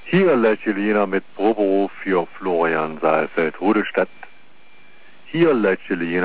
Hier Lechelina mit Proberuf für Florian Saalfeld, Rudolstadt. Hier Lechelina